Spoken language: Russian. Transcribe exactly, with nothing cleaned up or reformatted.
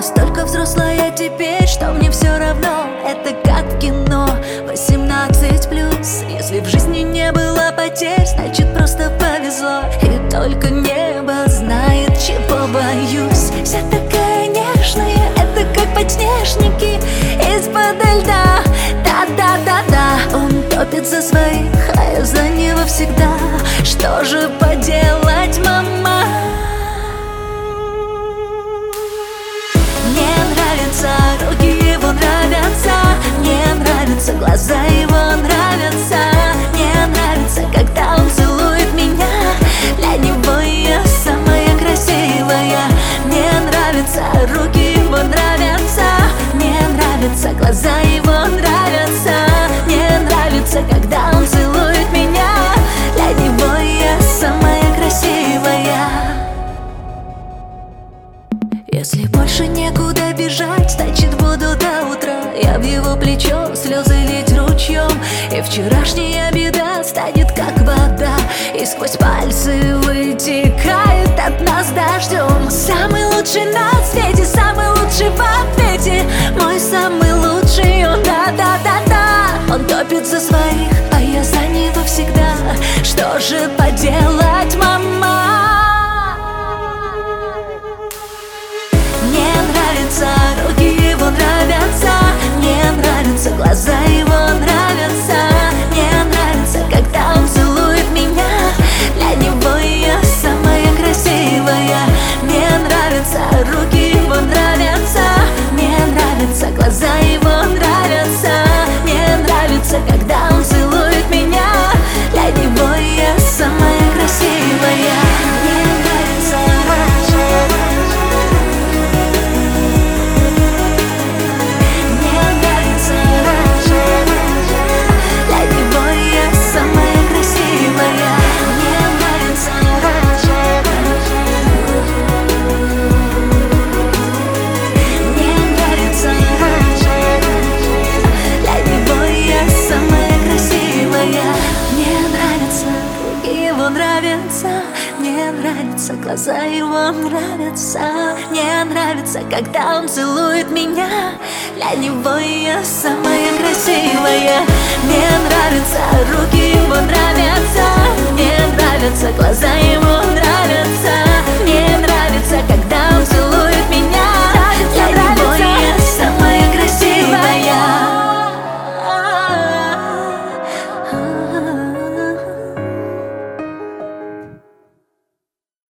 Настолько взрослая теперь, что мне все равно. Это как в кино, восемнадцать плюс. Если в жизни не было потерь, значит просто повезло. И только небо знает, чего боюсь. Вся такая нежная, это как подснежники из-под льда. Да-да-да-да, он топит за своих, а я за него всегда. Что же поделать, мама? Мне нравятся руки его, нравятся. Мне нравятся глаза его, нравятся. Мне нравится, когда он целует меня. Для него я самая красивая. Мне нравятся руки его, нравятся. Мне нравятся глаза его, нравятся. Мне нравится, когда он целует меня. Для него я самая красивая. Если больше некуда бежать, значит буду до утра. Я в его плечо, слезы лить ручьем. И вчерашняя беда станет как вода, и сквозь пальцы вытекает от нас дождем. Самый лучший на свете, самый лучший в ответе. Мой самый лучший, он да-да-да-да. Он топит за своих, а я за него всегда. Что же поделать, мама? Мне нравятся руки его, нравятся. Мне нравятся глаза его, нравятся. Мне нравится, когда он целует меня. Для него я самая красивая. Мне нравятся руки его, нравятся. Мне нравятся глаза его, нравятся. Мне нравится, когда он целует меня. Для него я самая красивая. Мне нравится. Мне нравятся глаза его, нравятся. Мне нравится, когда он целует меня. Для него я самая красивая. Мне нравятся руки его, нравятся. Мне нравятся глаза его, нравятся.